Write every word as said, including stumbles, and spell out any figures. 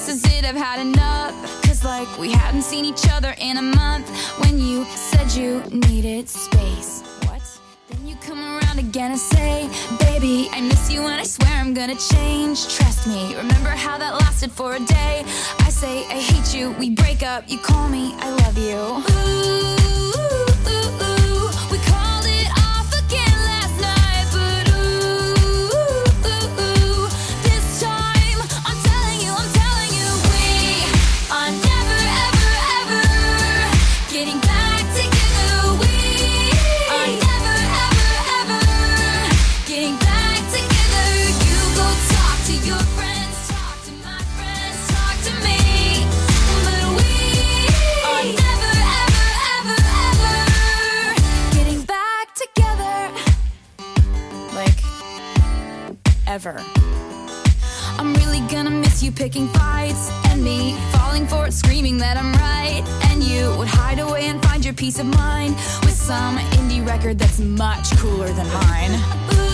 this is it, I've had enough. Cause like we hadn't seen each other in a month. When you said you needed space, what? Then you come around again and say, baby, I miss you and I swear I'm gonna change. Trust me, remember how that lasted for a day? I say I hate you, we break up, you call me, I love you. Ooh. Ever. I'm really gonna miss you picking fights, and me falling for it, screaming that I'm right. And you would hide away and find your peace of mind with some indie record that's much cooler than mine. Ooh.